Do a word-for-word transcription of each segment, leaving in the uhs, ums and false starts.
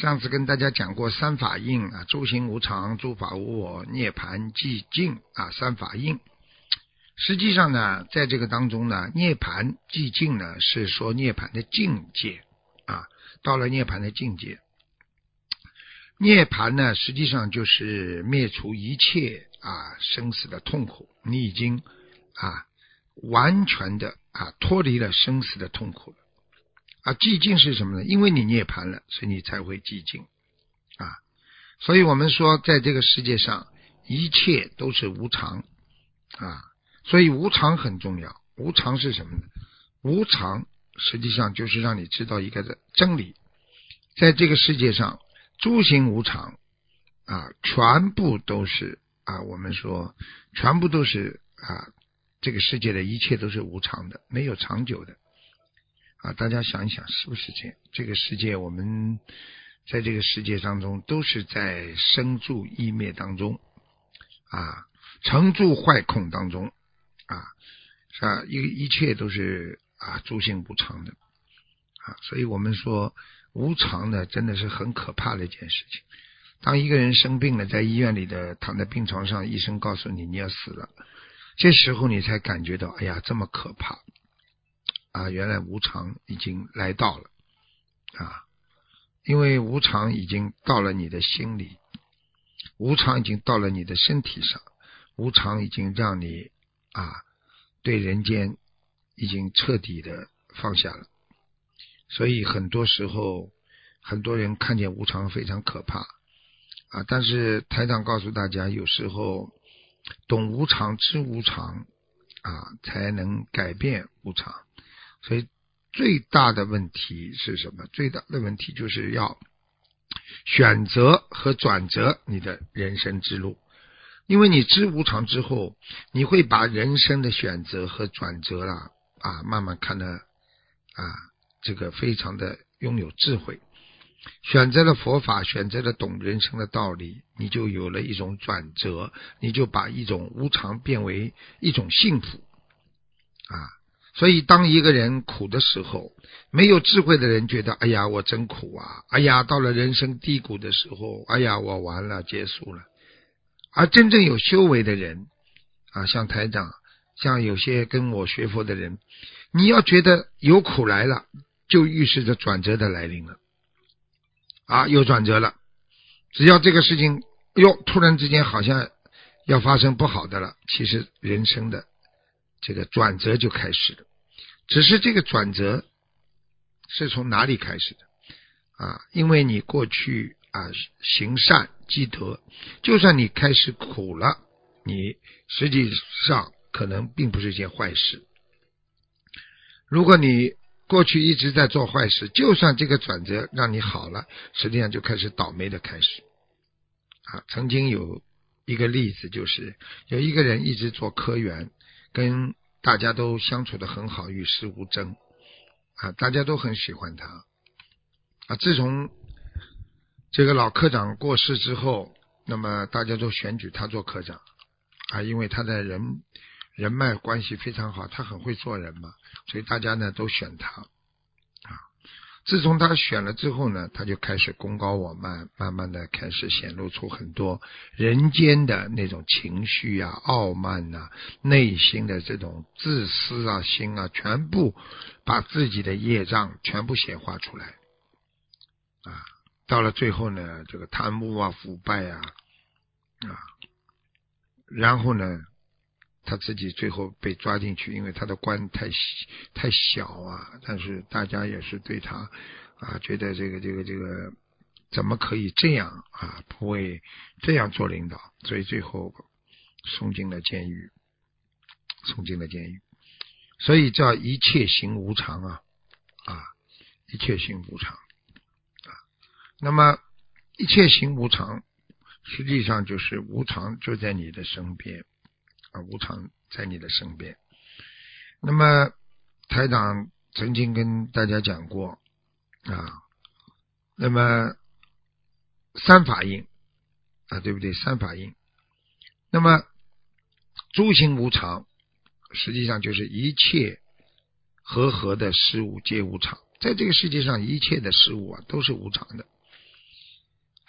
上次跟大家讲过三法印啊，诸行无常，诸法无我，涅槃寂静啊，三法印。实际上呢，在这个当中呢，涅槃寂静呢，是说涅槃的境界啊，到了涅槃的境界。涅槃呢，实际上就是灭除一切啊生死的痛苦，你已经啊完全的啊脱离了生死的痛苦了。啊，寂静是什么呢？因为你涅槃了，所以你才会寂静啊。所以我们说，在这个世界上，一切都是无常啊。所以无常很重要。无常是什么呢？无常实际上就是让你知道一个的真理，在这个世界上，诸行无常啊，全部都是啊，我们说全部都是啊，这个世界的一切都是无常的，没有长久的。啊，大家想一想，是不是这样？这个世界，我们在这个世界当中，都是在生住异灭当中，啊，成住坏空当中，啊，是吧？一一切都是啊，诸行无常的，啊，所以我们说无常呢，真的是很可怕的一件事情。当一个人生病了，在医院里的躺在病床上，医生告诉你你要死了，这时候你才感觉到，哎呀，这么可怕。啊，原来无常已经来到了啊！因为无常已经到了你的心里，无常已经到了你的身体上，无常已经让你啊对人间已经彻底的放下了。所以很多时候，很多人看见无常非常可怕啊！但是台长告诉大家，有时候懂无常、知无常啊，才能改变无常。所以最大的问题是什么？最大的问题就是要选择和转折你的人生之路。因为你知无常之后，你会把人生的选择和转折啦啊，慢慢看得啊，这个非常的拥有智慧。选择了佛法，选择了懂人生的道理，你就有了一种转折，你就把一种无常变为一种幸福啊。所以当一个人苦的时候，没有智慧的人觉得，哎呀我真苦啊，哎呀到了人生低谷的时候，哎呀我完了，结束了。而真正有修为的人啊，像台长，像有些跟我学佛的人，你要觉得有苦来了，就预示着转折的来临了啊，有转折了。只要这个事情哟突然之间好像要发生不好的了，其实人生的这个转折就开始了。只是这个转折是从哪里开始的啊？因为你过去啊行善积德，就算你开始苦了，你实际上可能并不是一件坏事。如果你过去一直在做坏事，就算这个转折让你好了，实际上就开始倒霉的开始啊。曾经有一个例子，就是有一个人一直做科员，跟大家都相处得很好，与世无争啊，大家都很喜欢他啊。自从这个老科长过世之后，那么大家都选举他做科长啊，因为他的人人脉关系非常好，他很会做人嘛，所以大家呢都选他啊。自从他选了之后呢，他就开始功高我慢，慢慢的开始显露出很多人间的那种情绪啊、傲慢啊、内心的这种自私啊、心啊，全部把自己的业障全部显化出来啊。到了最后呢，这个贪污啊、腐败啊啊，然后呢他自己最后被抓进去，因为他的官太太小啊，但是大家也是对他啊，觉得这个这个这个怎么可以这样啊，不会这样做领导，所以最后送进了监狱，送进了监狱。所以叫一切行无常啊啊，一切行无常啊。那么一切行无常，实际上就是无常就在你的身边。啊，无常在你的身边。那么台长曾经跟大家讲过啊，那么三法印啊，对不对？三法印。那么诸行无常，实际上就是一切和合的事物皆无常。在这个世界上，一切的事物啊都是无常的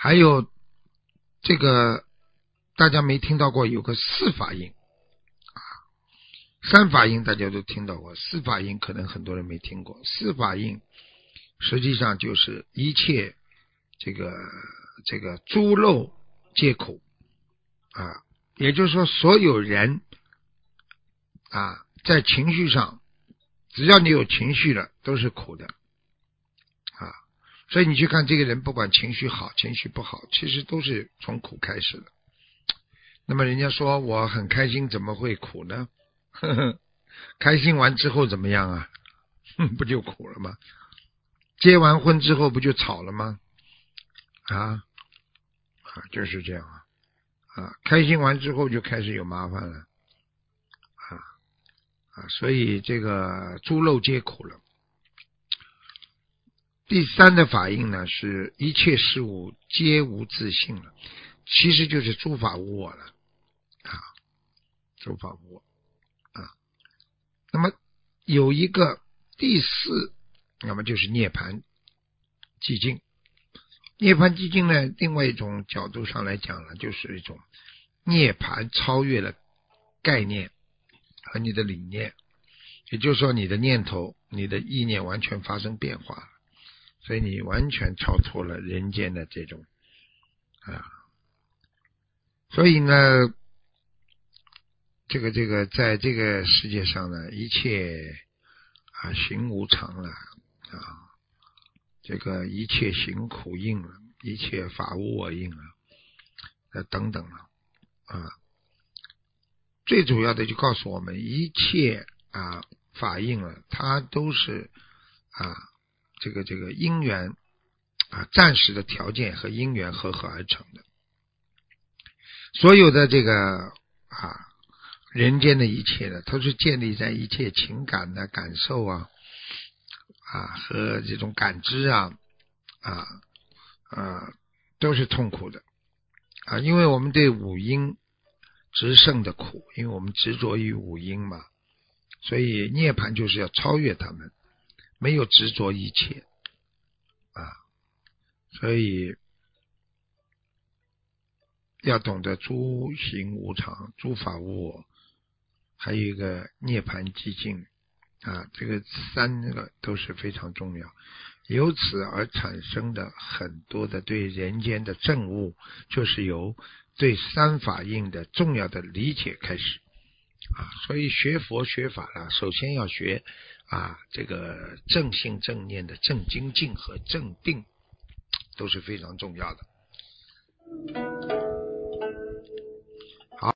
还有这个大家没听到过有个四法印啊，三法印大家都听到过，四法印可能很多人没听过。四法印实际上就是一切这个这个诸漏皆苦啊，也就是说所有人啊在情绪上，只要你有情绪了都是苦的啊。所以你去看这个人，不管情绪好情绪不好，其实都是从苦开始的。那么人家说我很开心，怎么会苦呢？呵呵，开心完之后怎么样啊？哼，不就苦了吗？结完婚之后不就吵了吗？啊啊，就是这样啊啊！开心完之后就开始有麻烦了啊啊！所以这个诸漏皆苦了。第三的法印呢，是一切事物皆无自性了，其实就是诸法无我了啊，诸法无我啊。那么有一个第四，那么就是涅槃寂静。涅槃寂静呢，另外一种角度上来讲呢，就是一种涅槃超越了概念和你的理念，也就是说你的念头你的意念完全发生变化了，所以你完全超脱了人间的这种啊，所以呢这个这个在这个世界上呢，一切啊行无常了啊，这个一切行苦印了，一切法无我印了，呃等等了啊，最主要的就告诉我们，一切啊法印了，它都是啊这个这个因缘啊暂时的条件和因缘合合而成的。所有的这个啊人间的一切的，都是建立在一切情感的感受啊啊和这种感知啊啊啊都是痛苦的啊，因为我们对五阴执胜的苦，因为我们执着于五阴嘛，所以涅槃就是要超越他们，没有执着一切啊，所以要懂得诸行无常，诸法无我，还有一个涅槃寂静啊，这个三个都是非常重要，由此而产生的很多的对人间的证悟，就是由对三法印的重要的理解开始啊。所以学佛学法了，首先要学啊这个正信正念的正精进和正定，都是非常重要的。